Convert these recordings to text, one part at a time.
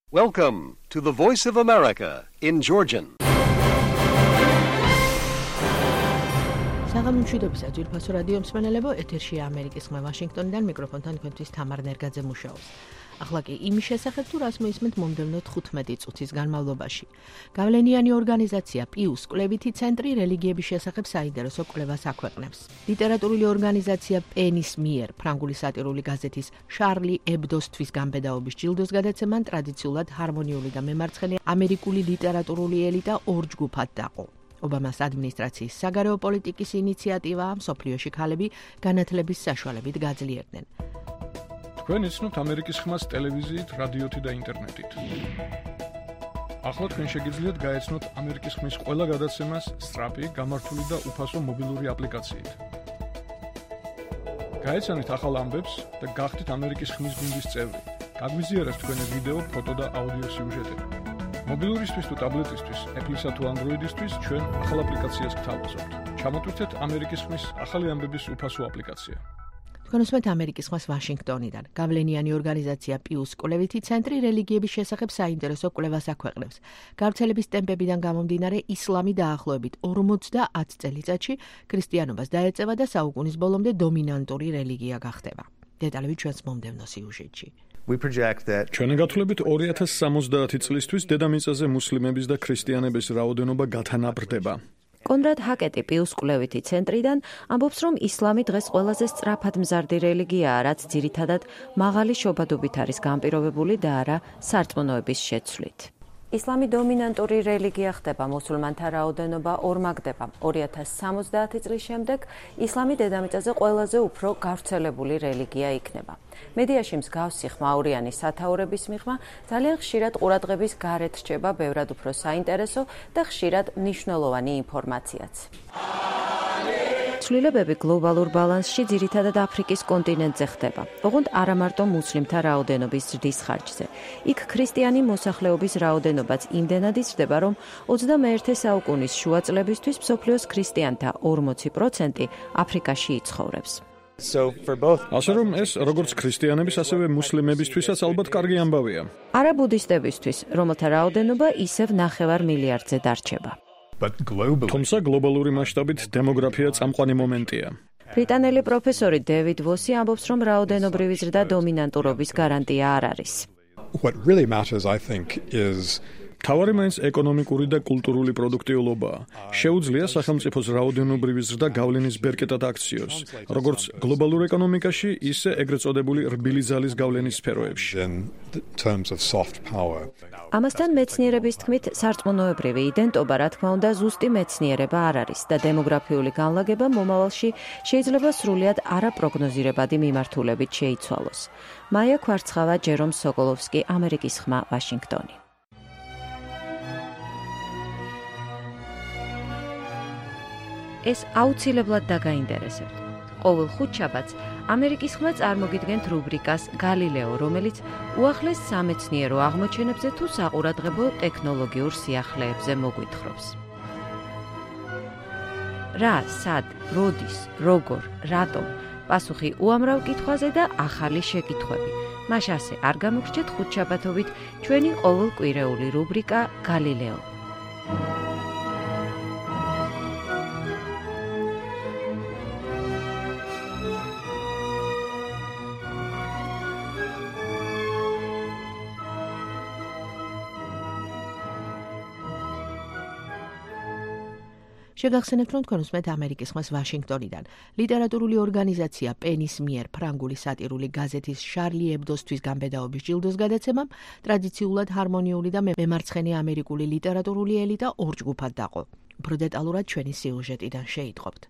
Welcome to the Voice of America in Georgian. საღამო მშვიდობისა ძვირფასო რადიო მსმენელებო, ეთერშია ამერიკის ხმა ვაშინგტონიდან, მიკროფონთან თქვენთვის თამარ ნერგაძე მუშაობს. ახლა კი იმის შესახებ, თუ რას მოისმენთ მომდევნო 15 წუთის განმავლობაში. გავლენიანი ორგანიზაცია პიუს კვლევითი ცენტრი რელიგიების შესახებ საინტერესო კვლევას აქვეყნებს. ლიტერატურული ორგანიზაცია პენის მიერ ფრანგული სატირული გაზეთის შარლი ებდოსთვის გამბედაობის ჯილდოს გადაცემან ტრადიციულად ჰარმონიული და მემარცხენე ამერიკული ლიტერატურული ელიტა ორ ჯგუფად დაყო. ობამას ადმინისტრაციის საგარეო პოლიტიკის ინიციატივა მსოფლიოში ქალები განათლების საშუალებით გაძლიერდნენ. თქვენ იცნობთ ამერიკის ხმას ტელევიზიით, რადიოთი და ინტერნეტით. ახლა თქვენ შეგიძლიათ გაეცნოთ ამერიკის ხმის ყველა გადაცემას სწრაფი, გამართული და უფასო მობილური აპლიკაციით. გაეცანით ახალ ამბებს და გახდით ამერიკის ხმის გუნდის წევრი. გაგვიზიარეთ თქვენი ვიდეო, ფოტო და აუდიო სიუჟეტები. მობილურისთვის თუ ტაბლეტისთვის, Apple-ისა თუ Android-ისთვის ჩვენ ახალ აპლიკაციას გთავაზობთ. ჩამოტვირთეთ ამერიკის ხმის ახალი ამბების უფასო აპლიკაცია. თქვენ უსმენთ ამერიკის ხმას ვაშინგტონიდან. გავლენიანი ორგანიზაცია პიუს კვლევითი ცენტრი რელიგიების შესახებ საინტერესო კვლევას აქვეყნებს. გავრცელების ტემპებიდან გამომდინარე, ისლამი დაახლოებით 50 წელიწადში ქრისტიანობას დაეწევა და საუკუნის ბოლომდე დომინანტური რელიგია გახდება. დეტალები ჩვენს მომდევნო სიუჟეტში. ჩვენი გათვლებით 2070 წლისთვის დედამიწაზე მუსლიმების და ქრისტიანების რაოდენობა გათანაბრდება. კონრად ჰაკეტი პიუს კვლევითი ცენტრიდან ამბობს, რომ ისლამი დღეს ყველაზე სწრაფად მზარდი რელიგიაა, რაც ძირითადად მაღალი შობადობით არის განპირობებული და არა სარწმუნოების შეცვლით. ისლამი დომინანტური რელიგია ხდება, მუსულმანთა რაოდენობა ორმაგდება. 2070 წლის შემდეგ ისლამი დედამიწაზე ყველაზე უფრო გავრცელებული რელიგია იქნება. მედიაში მსგავსი ხმაურიანი სათაურების მიღმა ძალიან ხშირად ყურადღების გარეთ რჩება ბევრად უფრო საინტერესო და ხშირად მნიშვნელოვანი ინფორმაციაც. ცვლილებები გლობალურ ბალანსში ძირითადად აფრიკის კონტინენტზე ხდება, ოღონდ არა მარტო მუსლიმთა რაოდენობის ზრდის ხარჯზე. იქ ქრისტიანი მოსახლეობის რაოდენობაც იმდენად იზრდება, რომ 21 საუკუნის შუა წლებისთვის მსოფლიოს ქრისტიანთა 40% აფრიკაში იცხოვრებს. ასე რომ ეს როგორც ქრისტიანების, ასევე მუსლიმებისთვისაც ალბათ კარგი ამბავია. არაბუდისტებისთვის, რომელთა რაოდენობა ისევ 9 მილიარდზე დარჩება. თუმცა გლობალური მასშტაბით დემოგრაფია წამყვანი მომენტია. ბრიტანელი პროფესორი დევიდ ვოსი ამბობს, რომ რაოდენობრივი ზრდა დომინანტურობის გარანტია არ არის. თავარი მაინც ეკონომიკური და კულტურული პროდუქტიულობაა. შეუძლია სახელმწიფოს რაოდენობრივი ზრდა გავლენის ბერკეტად აქციოს, როგორც გლობალურ ეკონომიკაში, ისე ეგრეთ წოდებული რბილი ძალის გავლენის სფეროებში. ამასთან მეცნიერების თქმით, სარწმუნოებრივი იდენტობა, რა თქმა უნდა, ზუსტი მეცნიერება არ არის და დემოგრაფიული განლაგება მომავალში შეიძლება სრულიად არაპროგნოზირებადი მიმართულებით შეიცვალოს. მაია ქვარცხავა, ჯერომ სოკოლოვსკი, ამერიკის ხმა, ვაშინგტონი. ეს აუცილებლად დაგაინტერესებთ. ყოველ ხუთშაბათს ამერიკის ხმა წარმოგიდგენთ რუბრიკას გალილეო, რომელიც უახლეს სამეცნიერო აღმოჩენებზე თუ საყურადღებო ტექნოლოგიურ სიახლეებზე მოგვითხრობს. რა, სად, როდის, როგორ, რატომ? პასუხი უამრავ კითხვაზე და ახალი შეკითხვები. მას ასე არ გამოგრჩეთ ხუთშაბათობით ჩვენი ყოველკვირეული რუბრიკა გალილეო. შეგახსენებთ, რომ თქვენ უსმენთ ამერიკის ხმას ვაშინგტონიდან. ლიტერატურული ორგანიზაცია პენის მიერ ფრანგული სატირული გაზეთის შარლი ებდოსთვის გამბედაობის ჯილდოს გადაცემამ ტრადიციულად ჰარმონიული და მემარცხენე ამერიკული ლიტერატურული ელიტა ორ ჯგუფად დაყო. უფრო დეტალურად ჩვენი სიუჟეტიდან შეიტყობთ.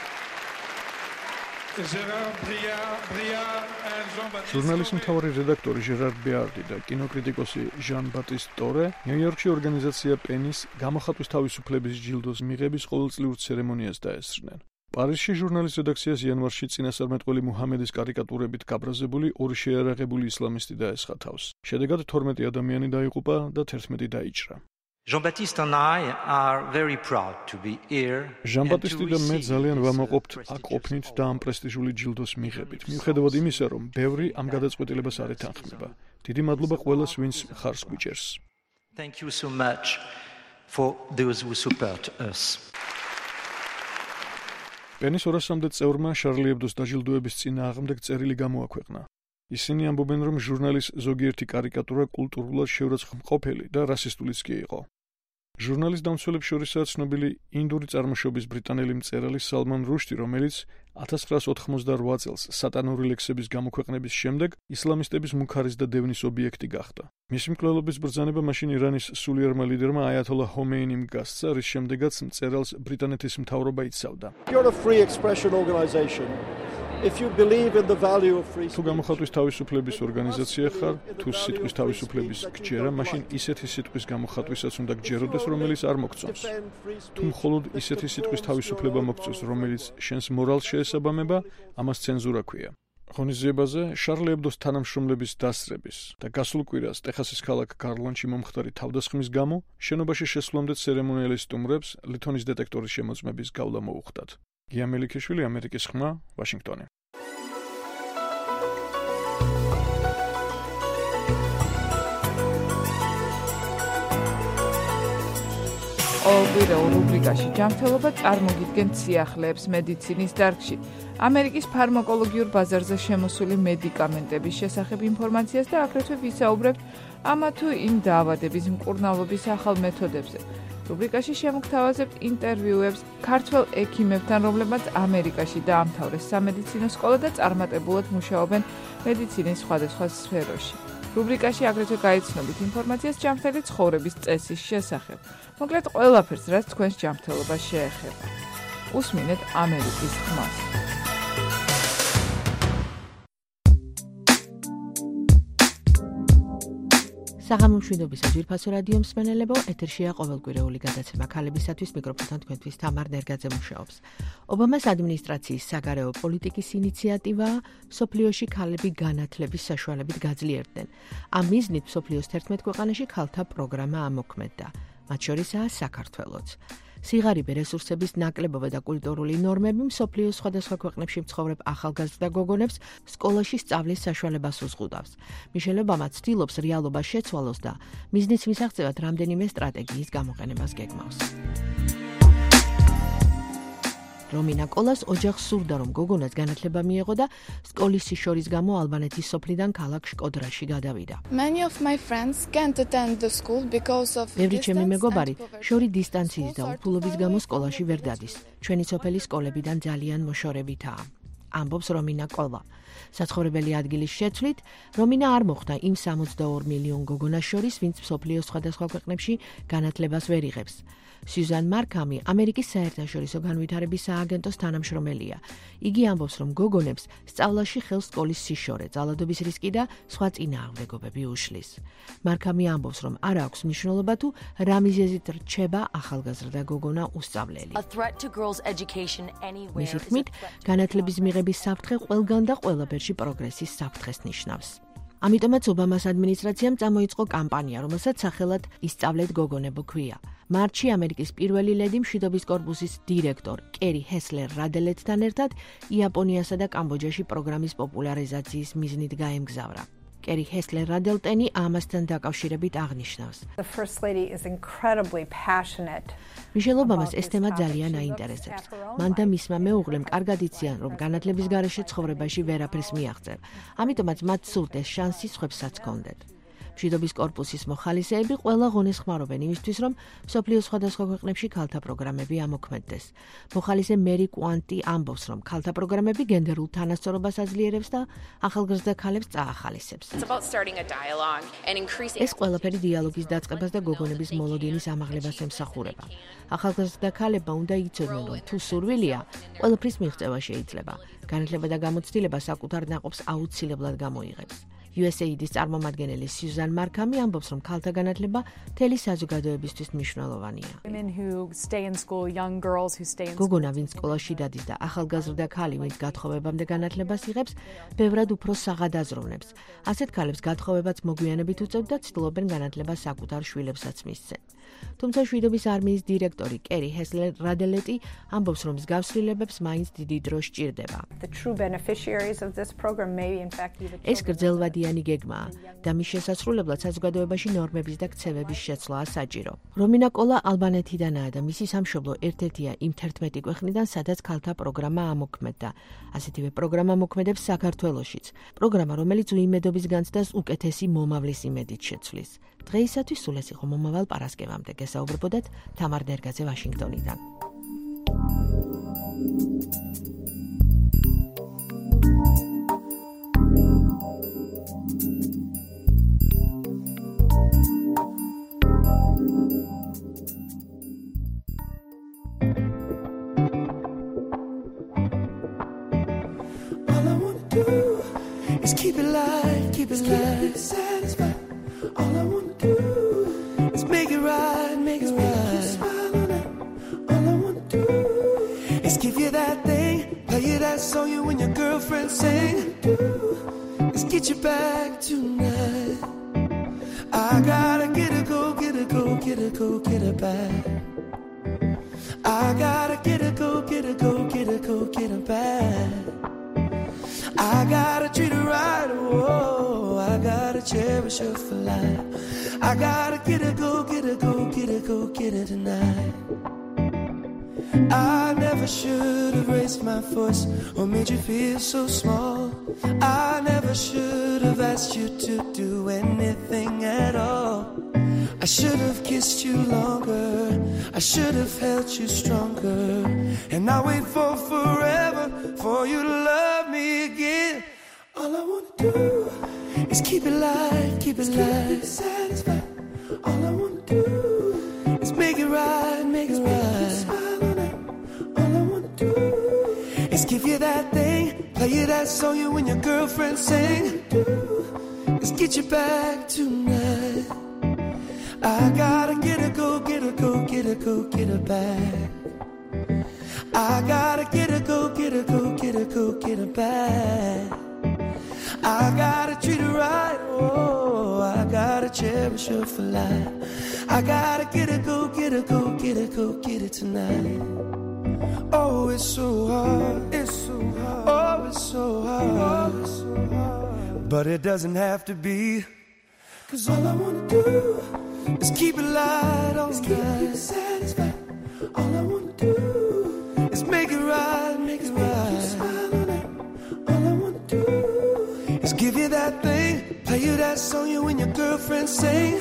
ჟურნალის მთავარი რედაქტორი ჟერარ ბეარდი და კინოკრიტიკოსი ჟან ბატისტ ტორე ნიუ-იორკში ორგანიზაცია პენის გამოხატვის თავისუფლების ჯილდოს მიღების ყოველწლიურ ცერემონიას დაესწრნენ. პარიზში ჟურნალის რედაქციას იანვარში წინასწარმეტყველი მუჰამედის კარიკატურებით გაბრაზებული ორი შეიარაღებული ისლამისტი დაესხა თავს. შედეგად 12 ადამიანი დაიღუპა და 11 დაიჭრა. Jean-Baptiste and I are very proud to be here. ჟან-ბატისტი და მე ძალიან ვამაყობთ აქ ყოფნით და ამ პრესტიჟული ჯილდოს მიღებით. მიუხედავად იმისა, რომ ბევრი ამ გადაწყვეტილებას არ ეთანხმება. დიდი მადლობა ყველას, ვინც მხარს გვიჭერს. Thank you so much for those who support us. პენის 200-მდე წევრმა შარლი ებდოს დაჯილდოების წინააღმდეგ წერილი გამოაქვეყნა. ისინი ამბობენ, რომ ჟურნალის ზოგიერთი კარიკატურა კულტურულად შეურაცხმყოფელი და რასისტულიც კი იყო. ჟურნალის დამცველებს შორისაა ცნობილი ინდური წარმოშობის ბრიტანელი მწერალი სალმან რუშდი, რომელიც 1988 წელს სატანური ლექსების გამოქვეყნების შემდეგ ისლამისტების მუქარის და დევნის ობიექტი გახდა. მისი მკვლელობის ბრძანება მაშინ ირანის სულიერმა ლიდერმა აიათოლა ჰომეინიმ გასცა, რის შემდეგაც მწერალს ბრიტანეთის მთავრობა იცავდა. თუ გამოხატვის თავისუფლების ორგანიზაცია ხარ, თუ სიტყვის თავისუფლების გჯერა, მაშინ ისეთი სიტყვის გამოხატვისაც უნდა გჯეროდეს, რომელიც არ მოგწონს. თუ მხოლოდ ისეთი სიტყვის თავისუფლება მოგწონს, რომელიც შენს მორალს შეესაბამება, ამას ცენზურა ქვია. ღონისძიებაზე შარლი ებდოს თანამშრომლების დასწრების და გასულ კვირას ტეხასის ქალაქ გარლანდში მომხდარი თავდასხმის გამო შენობაში შესვლამდე ცერემონიალი სტუმრებს ლითონის დეტექტორის შემოწმების გავლა მოუხდათ. გია მელიქიშვილი, ამერიკის ხმა, ვაშინგტონი. ყოველკვირეულ რუბრიკაში ჯანმრთელობა წარმოგიდგენთ სიახლეებს მედიცინის დარგში. ამერიკის ფარმაკოლოგიურ ბაზარზე შემოსული მედიკამენტების შესახებ ინფორმაციას და აგრეთვე ვისაუბრებთ ამა თუ იმ დაავადების მკურნალობის ახალ მეთოდებზე. რუბრიკაში შემოგთავაზებთ ინტერვიუებს ქართველ ექიმებთან, რომლებმაც ამერიკაში დაამთავრეს სამედიცინო სკოლა და წარმატებულად მუშაობენ მედიცინის სხვადასხვა სფეროში. რუბრიკაში აგრეთვე გაიცნობით ინფორმაციას ჯანმრთელი ცხოვრების წესის შესახებ. მოკლედ ყველაფერს, რაც თქვენს ჯანმრთელობას შეეხება. უსმინეთ ამერიკის ხმას. საღამომშვიდობის ძვირფასო რადიო მსმენელებო, ეთერშია ყოველკვირეული გადაცემა ქალებისათვის, მიკროფონთან თქვენთვის თამარ ნერგაძე მუშაობს. ობამას ადმინისტრაციის საგარეო პოლიტიკის ინიციატივაა მსოფლიოში ქალები განათლების საშუალებით გაძლიერდნენ. ამ მიზნით მსოფლიოს 11 ქვეყანაში ქალთა პროგრამა ამოქმედდა, მათ შორისაა საქართველოც. სიღარიბე რესურსების ნაკლებობა და კულტურული ნორმები მსოფლიოს სხვადასხვა ქვეყნებში მცხოვრებ ახალგაზრდა გოგონებს სკოლაში სწავლის საშუალებას უზღუდავს. მიშელ ობამა ცდილობს რეალობა შეცვალოს და მიზნის მისაღწევად რამდენიმე სტრატეგიის გამოყენებას გეგმავს. რომინა კოლას ოჯახს სურდა, რომ გოგონას განათლება მიეღო და სკოლის სიშორის გამო ალბანეთის სოფლიდან ქალაქ შკოდრაში გადავიდა. ბევრი ჩემი მეგობარი შორი დისტანციის და უფულობის გამო სკოლაში ვერ დადის. ჩვენი სოფელი სკოლებიდან ძალიან მოშორებითაა. ამბობს რომინა კოლა. საცხოვრებელი ადგილის შეცვლით, რომინა არ მოხვდა იმ 62 მილიონ გოგონას შორის, ვინც მსოფლიოს სხვადასხვა ქვეყნებში განათლებას ვერ იღებს. სიუზან მარკამი ამერიკის საერთაშორისო განვითარების სააგენტოს თანამშრომელია. იგი ამბობს, რომ გოგონებს სწავლაში ხელს სკოლის სიშორე, ძალადობის რისკი და სხვა წინააღმდეგობები უშლის. მარკამი ამბობს, რომ არ აქვს მნიშვნელობა თუ რა მიზეზით რჩება ახალგაზრდა გოგონა უსწავლელი. მისი თქმით, განათლების მიღების საფრთხე ყველგან და ყველაფერში პროგრესის საფრთხეს ნიშნავს. ამიტომაც ობამას ადმინისტრაციამ წამოიწყო კამპანია, რომელსაც სახელად ისწავლეთ გოგონებო ქვია. მარტში ამერიკის პირველი ლედი მშვიდობის კორპუსის დირექტორ კერი ჰესლერ რადელეთთან ერთად იაპონიასა და კამბოჯაში პროგრამის პოპულარიზაციის მიზნით გაემგზავრა. კერი ჰესლერ რადელტენი ამასთან დაკავშირებით აღნიშნავს. მიშელ ობამას ეს თემა ძალიან აინტერესებს. მან და მისმა მეუღლემ კარგად იციან, რომ განათლების გარეშე ცხოვრებაში ვერაფერს მიაღწევ. ამიტომაც მათ სურთ ეს შანსი სხვებსაც ჰქონდეთ. მშვიდობის კორპუსის მოხალისეები ყველა ღონეს ხმარობენ იმისთვის, რომ მსოფლიოს სხვადასხვა ქვეყნებში ქალთა პროგრამები ამოქმედდეს. მოხალისე მერი კვანტი ამბობს, რომ ქალთა პროგრამები გენდერულ თანასწორობას აძლიერებს და ახალგაზრდა ქალებს წაახალისებს. ეს ყველაფერი დიალოგის დაწყებას და გოგონების მოლოდინის ამაღლებას ემსახურება. ახალგაზრდა ქალებმა უნდა იცოდნენ, რომ თუ სურვილია, ყველაფრის მიღწევა შეიძლება. განათლება და გამოცდილება საკუთარ ნაყოფს აუცილებლად გამოიღებს. USAID-ის წარმომადგენელი სიუზან მარკამი ამბობს, რომ ქალთა განათლება მთელი საზოგადოებისთვის მნიშვნელოვანია. გოგონა, ვინც სკოლაში დადის და ახალგაზრდა ქალი, ვინც გათხოვებამდე განათლებას იღებს, ბევრად უფრო საღად აზროვნებს. ასეთ ქალებს გათხოვებაც მოგვიანებით უწევთ და ცდილობენ განათლებას საკუთარ შვილებსაც მისცენ. თუმცა შვიდობის არმიის დირექტორი კერი ჰესლერ რადელეტი ამბობს, რომ მსგავსრილებებს მაინც დიდი დრო სჭირდება. ეს გრძელვადიანი გეგმაა და მის შესასრულებლად საზოგადოებაში ნორმების და ქცევების შეცვლაა საჭირო. რომინა კოლა ალბანეთიდანაა და მისი სამშობლო ერთ-ერთია იმ 11 ქვეყნიდან, სადაც ქალთა პროგრამა ამოქმედდა. ასეთივე პროგრამა მოქმედებს საქართველოშიც. პროგრამა, რომელიც უიმედობის განცდას უკეთესი მომავლის იმედით შეცვლის. დღეისათვის სულ ეს იყო მომავალ პარასკევამდე. გესაუბრებოდათ თამარ ნერგაძე ვაშინგტონიდან. Keep it light, keep it light, satisfied. All I wanna do is make it right, make it right. Smile on it. All I wanna do is give you that thing, play you that song you and your girlfriend sing. Is get you back tonight. I gotta get it, go, get it, go, get it, go, get it back. I gotta get it, go, get it, go, get it, go, get it back. I gotta treat her right, oh, I gotta cherish her for life. I gotta get her, go, get her, go, get her, go, get her tonight. I never should have raised my voice or made you feel so small. I never should have asked you to do anything at all. I should have kissed you longer, I should have held you stronger. And I wait for forever for you to love me again. All I wanna do is keep it light, keep it light, satisfied. All I wanna do is make it right, make it right. Smile on it. All I wanna do is give you that thing, play you that song you and your girlfriend sing. Is get you back tonight. I gotta get her, go, get her, go, get her, go, get her back. I gotta get her, go, get her, go, get her, go, get her back. I gotta treat her right, oh, I gotta cherish her for life. I gotta get her, go, get her, go, get her, go, get her tonight. Oh, it's so hard, it's so hard, oh, it's so hard, oh, it's so hard. But it doesn't have to be, 'cause all I wanna do is keep it light all night. Keep it satisfied. All I wanna do is make it right, make it right. Smile on it. All I wanna do is give you that thing, play you that song you and your girlfriend sing.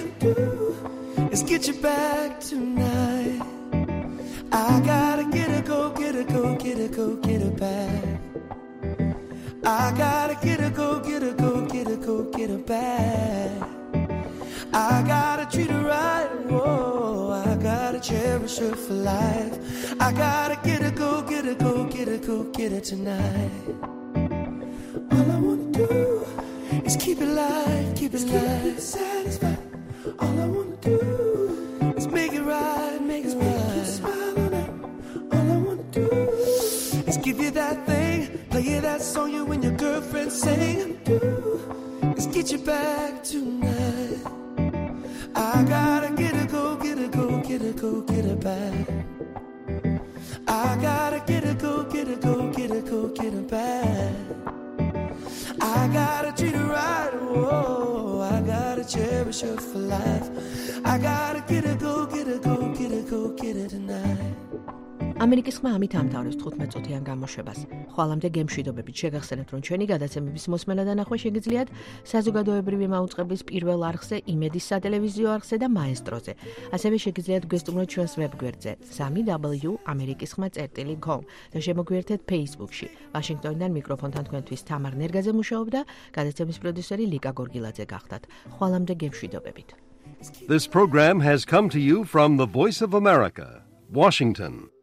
Is get you back tonight. I gotta get her, go, get her, go, get her, go, get her back. I gotta get her, go, get her, go, get her, go, get her back. I gotta treat her right, whoa, I gotta cherish her for life. I gotta get her, go, get her, go, get her, go, get her tonight. All I wanna do is keep it light, keep it light, satisfied. All I wanna do is make it right, make it right. Smile on it. All I wanna do is give you that thing, play you that song you and your girlfriend sing. Is get you back tonight. I gotta get her, go, get her, go, get her, go, get her back. I gotta get her, go, get her, go, get her, go, get her back. I gotta treat her right, whoa, I gotta cherish her for life. I gotta get her, go, get her, go, get her, go, get her tonight. ამერიკის ხმა ამით ამთავრებს 15 წუთიან გამოშვებას. ხვალამდე გემშვიდობებით შეგახსენებთ, რომ ჩვენი გადაცემების მოსმენა და ნახვა შეგიძლიათ საზოგადოებრივი მაუწყებლის პირველ არხზე, იმედის სატელევიზიო არხზე და მაესტროზე. ასევე შეგიძლიათ გვესტუმროთ ჩვენს ვებგვერდზე 3w.amerikiskhma.com და შემოგვიერთეთ Facebook-ში. ვაშინგტონიდან მიკროფონთან თქვენთვის თამარ ნერგაძე მუშაობდა, გადაცემის პროდიუსერი ლიკა გორგილაძე გახდათ. ხვალამდე გემშვიდობებით. This program has come to you from the Voice of America, Washington.